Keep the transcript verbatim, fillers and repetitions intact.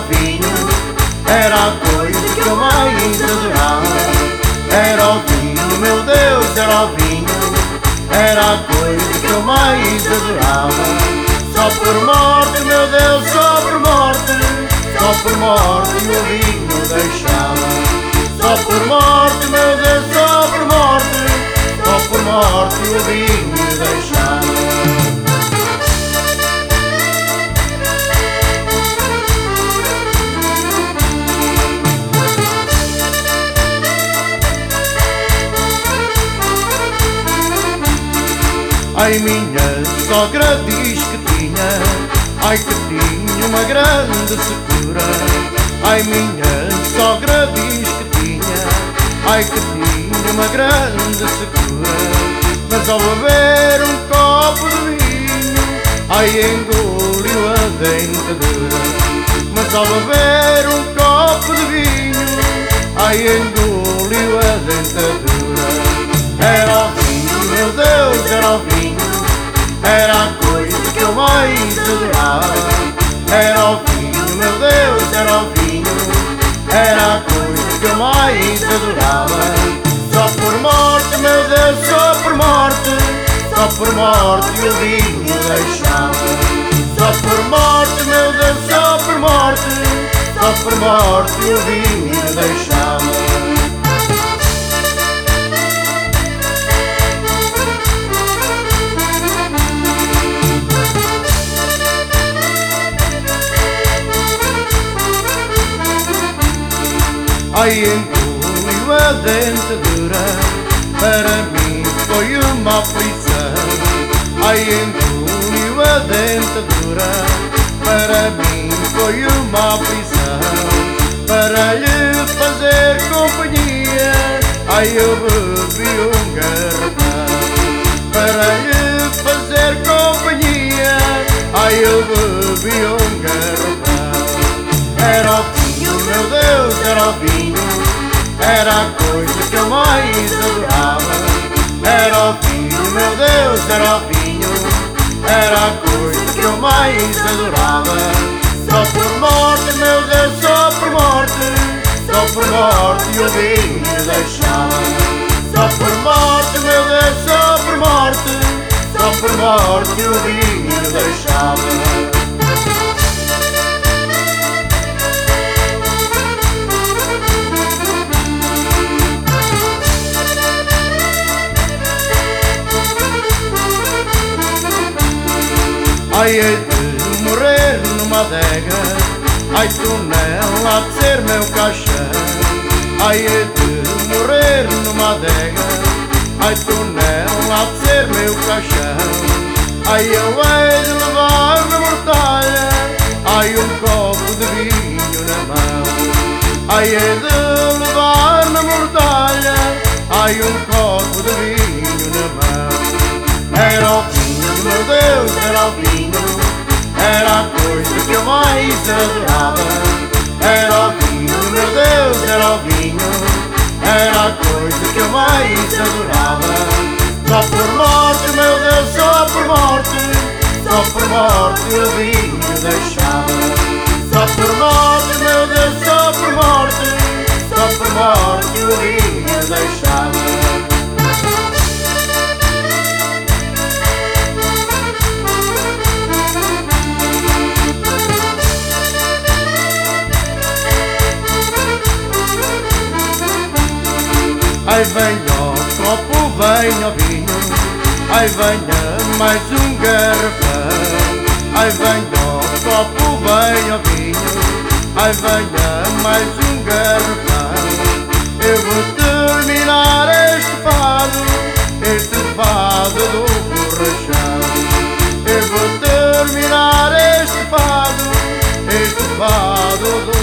vinho, era a coisa que eu mais adorava. Era o vinho, meu Deus, era o vinho, era a coisa que eu mais adorava. Só por morte, meu Deus, só por morte, só por morte o vinho deixava. Só por morte, meu Deus, só por morte, só por morte o vinho deixava. Ai, minha sogra diz que tinha, ai que tinha uma grande secura. Ai, minha sogra diz que tinha, ai que tinha uma grande secura. Mas ao beber um copo de vinho, ai engoliu a dentadura. Mas ao beber um copo de vinho, ai engoliu a dentadura. Era o vinho, meu Deus, era o vinho, era a coisa que eu mais adorava. Era o vinho, meu Deus, era o vinho, era a coisa que eu mais adorava. Só por morte, meu Deus, só por morte, só por morte o vinho deixava. Só por morte, meu Deus, só por morte, só por morte o vinho deixava. Ai, engoliu a dentadura, para mim foi uma aflição. Ai, engoliu a dentadura, para mim foi uma aflição. Para lhe fazer companhia, ai, eu bebi um garrafão. Para lhe fazer companhia, ai, eu bebi um garrafão. Era o vinho, meu Deus, era o vinho, era a coisa que eu mais adorava. Era o vinho, meu Deus, era o vinho, era a coisa que eu mais adorava. Só por morte, meu Deus, só por morte, só por morte o vinho deixava. Só por morte, meu Deus, só por morte, só por morte o vinho deixava. Ai, hei de morrer numa adega, ai, tonel há de ser meu caixão. Ai, hei de morrer numa adega, ai, tonel há de ser meu caixão. Ai, eu hei de levar na mortalha, ai, um copo de vinho na mão. Ai, hei de levar na mortalha, ai, um copo de vinho na mão. Era o vinho, meu Deus, era o vinho, era a coisa que eu mais adorava. Era o vinho, meu Deus, era o vinho, era a coisa que eu mais adorava. Só por morte, meu Deus, só por morte, só por morte o vinho deixava. Só por morte, meu Deus, só por morte, só por morte o vinho deixava. Ai, venha o copo, venha o vinho, ai, venha mais um garrafão. Ai, venha o copo, venha o vinho, ai, venha mais um garrafão. Eu vou terminar este fado, este fado do borrachão. Eu vou terminar este fado, este fado do